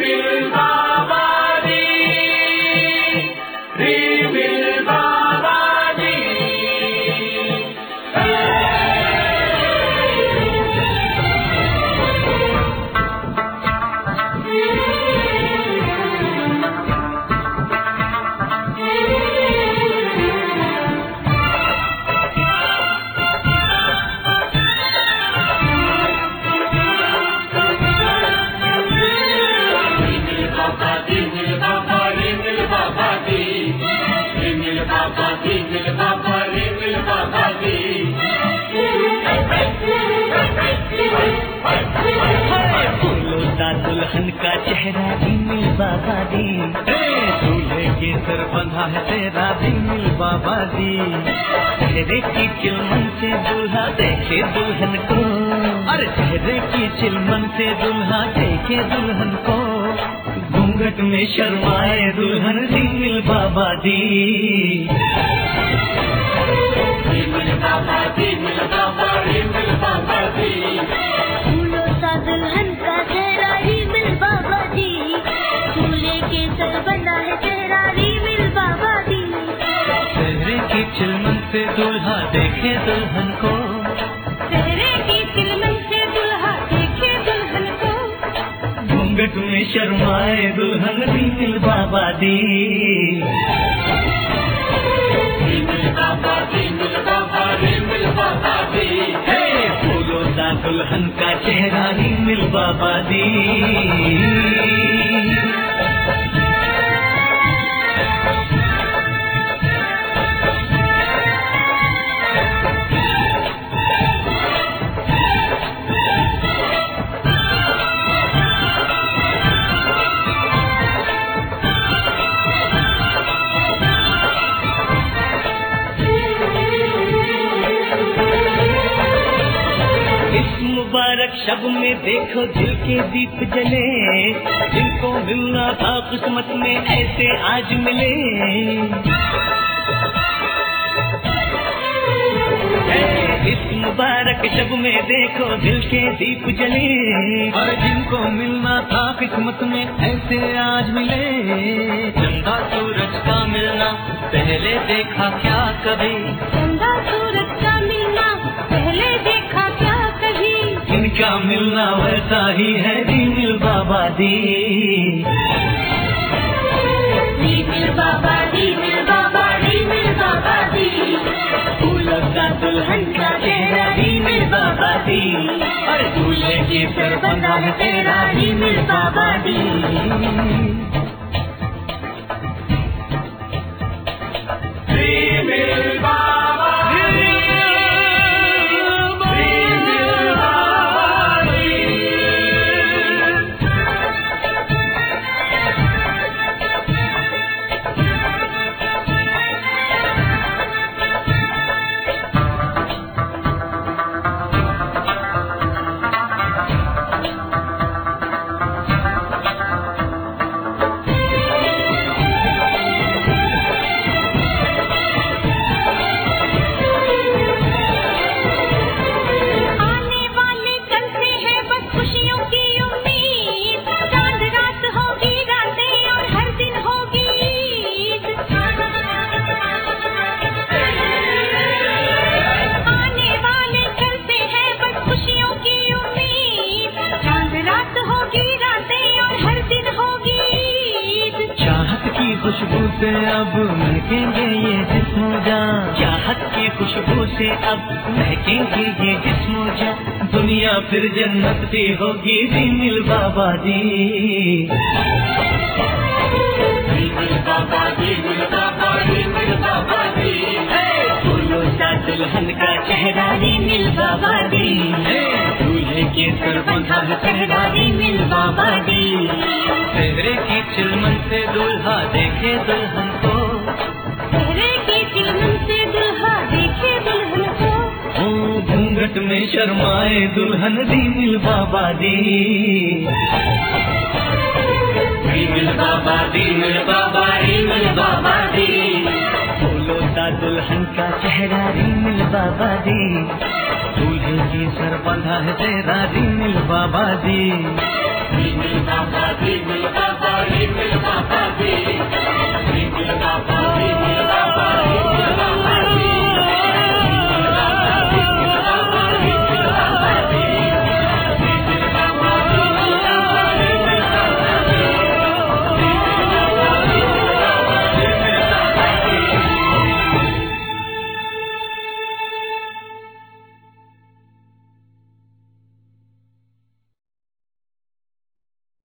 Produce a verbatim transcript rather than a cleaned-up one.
रीमिल बाबा दी, रीमिल बाबा दी। दुल्हन का चेहरा रीमिल बाबा दी, दूल्हे के सर बंधा है तेरा रीमिल बाबा दी। चेहरे की चिलमन से दूल्हा देखे दुल्हन को, अरे चेहरे की चिलमन से दूल्हा देखे दुल्हन को। घूंघट में शर्माए दुल्हन रीमिल बाबा दी, रीमिल बाबा दी, रीमिल बाबा, रीमिल बाबा दी। फूलों सा दुल्हन का चेहरा रीमिल बाबा दी, दूल्हे के सर बंधा है चेहरा रीमिल बाबा दी। चेहरे की चिलमन से दूल्हा देखे दुल्हन को, चेहरे की चिलमन से दूल्हा देखे दुल्हन को। घूंघट में शर्माए दुल्हन रीमिल बाबा दी, रीमिल बाबा, रीमिल बाबा, रीमिल बाबा दी। फूलों सा दुल्हन का चेहरा रीमिल बाबा दी। मुबारक शब में देखो दिल के दीप जले, जिनको मिलना था किस्मत में ऐसे आज मिले। इस मुबारक शब में देखो दिल के दीप जले, और जिनको मिलना था किस्मत में ऐसे आज मिले। चंदा सूरज का मिलना पहले देखा क्या कभी, चंदा सूरज का मिलना पहले देखा क्या कभी। इनका मिलना वैसा ही है रीमिल बाबा दी, रीमिल बाबा, रीमिल बाबा, रीमिल बाबा दी। फूलों का दुल्हन का चेहरा रीमिल बाबा दी, और दूल्हे के सर बंधा है तेरा रीमिल बाबा दी। रीमिल बाबा, खुशबू से अब महकेंगे ये जिस्मो जान, चाहत की खुशबू से अब महकेंगे ये जिस्मो जान। दुनिया फिर जन्नत भी होगी रीमिल बाबा दी, रीमिल बाबा, रीमिल बाबा, रीमिल बाबा दी। फूलों सा दुल्हन का चेहरा रीमिल बाबा दी, दूल्हे के सर बंधा है चेहरा रीमिल बाबा दी। चेहरे की चिलमन से दूल्हा देखे दुल्हन को, चेहरे की चिलमन से दूल्हा देखे दुल्हन को। ओ घूंघट में शर्माए दुल्हन रीमिल बाबा दी, रीमिल बाबा, रीमिल बाबा, रीमिल बाबा दी। फूलों सा दुल्हन का चेहरा रीमिल बाबा दी, दूल्हे की सर बंधा है तेरा रीमिल बाबा दी। री मिल बाबा री मिल बाबा री मिल बाबा री